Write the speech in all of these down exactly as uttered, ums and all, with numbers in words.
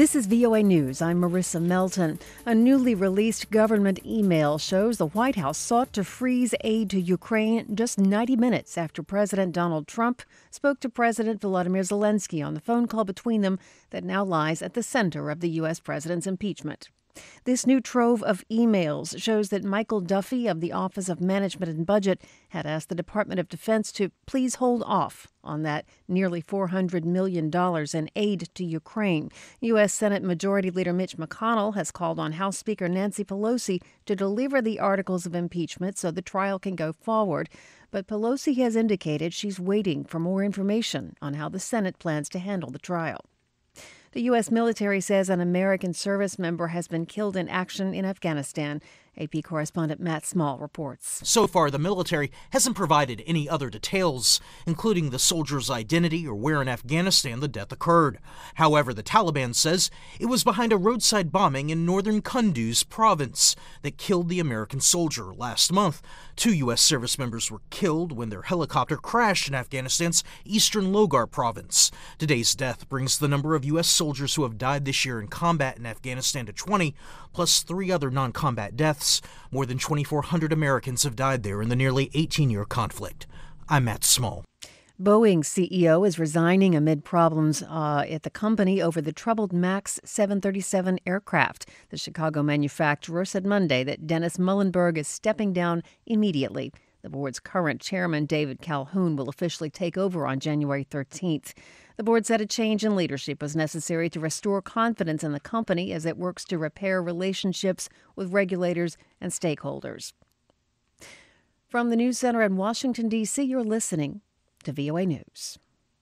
This is V O A News. I'm Marissa Melton. A newly released government email shows the White House sought to freeze aid to Ukraine just ninety minutes after President Donald Trump spoke to President Volodymyr Zelensky on the phone call between them that now lies at the center of the U S president's impeachment. This new trove of emails shows that Michael Duffy of the Office of Management and Budget had asked the Department of Defense to please hold off on that nearly four hundred million dollars in aid to Ukraine. U S. Senate Majority Leader Mitch McConnell has called on House Speaker Nancy Pelosi to deliver the articles of impeachment so the trial can go forward. But Pelosi has indicated she's waiting for more information on how the Senate plans to handle the trial. The U S military says an American service member has been killed in action in Afghanistan. A P correspondent Matt Small reports. So far, the military hasn't provided any other details, including the soldier's identity or where in Afghanistan the death occurred. However, the Taliban says it was behind a roadside bombing in northern Kunduz province that killed the American soldier last month. Two U S service members were killed when their helicopter crashed in Afghanistan's eastern Logar province. Today's death brings the number of U S soldiers who have died this year in combat in Afghanistan to twenty, plus three other non-combat deaths. More than twenty-four hundred Americans have died there in the nearly eighteen-year conflict. I'm Matt Small. Boeing C E O is resigning amid problems uh, at the company over the troubled MAX seven thirty-seven aircraft. The Chicago manufacturer said Monday that Dennis Muhlenberg is stepping down immediately. The board's current chairman, David Calhoun, will officially take over on January thirteenth. The board said a change in leadership was necessary to restore confidence in the company as it works to repair relationships with regulators and stakeholders. From the News Center in Washington, D C, you're listening to V O A News.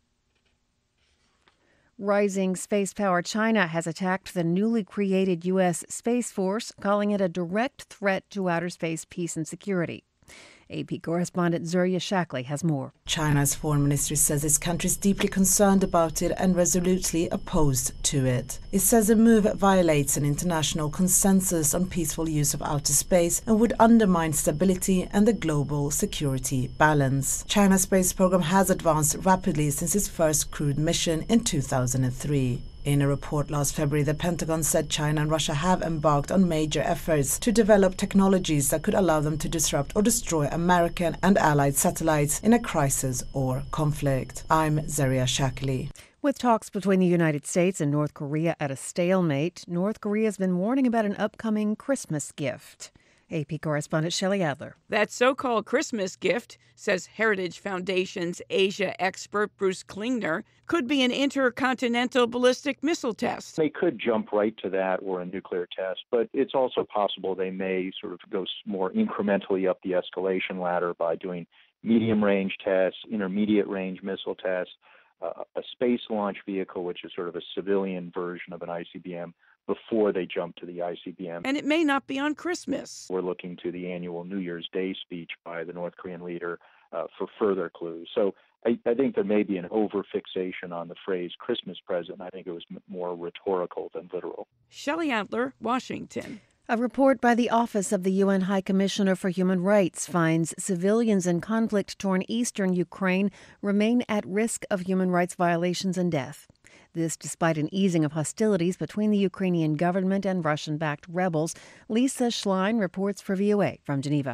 Rising space power China has attacked the newly created U S. Space Force, calling it a direct threat to outer space peace and security. A P correspondent Zuriya Shackley has more. China's foreign ministry says its country is deeply concerned about it and resolutely opposed to it. It says the move violates an international consensus on peaceful use of outer space and would undermine stability and the global security balance. China's space program has advanced rapidly since its first crewed mission in two thousand three. In a report last February, the Pentagon said China and Russia have embarked on major efforts to develop technologies that could allow them to disrupt or destroy American and allied satellites in a crisis or conflict. I'm Zuriya Shackley. With talks between the United States and North Korea at a stalemate, North Korea has been warning about an upcoming Christmas gift. A P correspondent Shelley Adler. That so-called Christmas gift, says Heritage Foundation's Asia expert Bruce Klingner, could be an intercontinental ballistic missile test. They could jump right to that or a nuclear test, but it's also possible they may sort of go more incrementally up the escalation ladder by doing medium-range tests, intermediate-range missile tests, uh, a space launch vehicle, which is sort of a civilian version of an I C B M, before they jump to the I C B M. And it may not be on Christmas. We're looking to the annual New Year's Day speech by the North Korean leader uh, for further clues. So I, I think there may be an over-fixation on the phrase Christmas present. I think it was m- more rhetorical than literal. Shelley Adler, Washington. A report by the Office of the U N High Commissioner for Human Rights finds civilians in conflict-torn eastern Ukraine remain at risk of human rights violations and death. This despite an easing of hostilities between the Ukrainian government and Russian-backed rebels. Lisa Schlein reports for V O A from Geneva.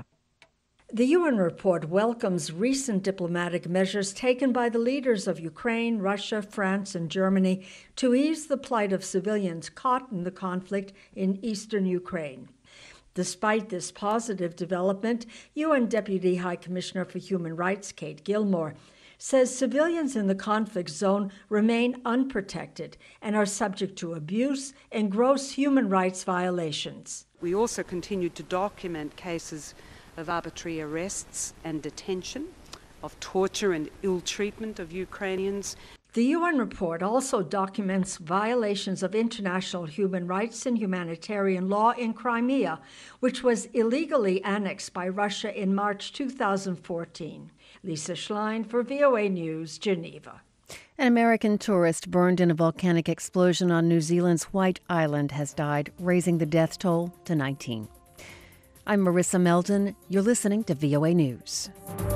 The U N report welcomes recent diplomatic measures taken by the leaders of Ukraine, Russia, France, and Germany to ease the plight of civilians caught in the conflict in eastern Ukraine. Despite this positive development, U N Deputy High Commissioner for Human Rights Kate Gilmore says civilians in the conflict zone remain unprotected and are subject to abuse and gross human rights violations. We also continue to document cases of arbitrary arrests and detention, of torture and ill treatment of Ukrainians. The U N report also documents violations of international human rights and humanitarian law in Crimea, which was illegally annexed by Russia in March two thousand fourteen. Lisa Schlein for V O A News, Geneva. An American tourist burned in a volcanic explosion on New Zealand's White Island has died, raising the death toll to nineteen. I'm Marissa Melton. You're listening to V O A News.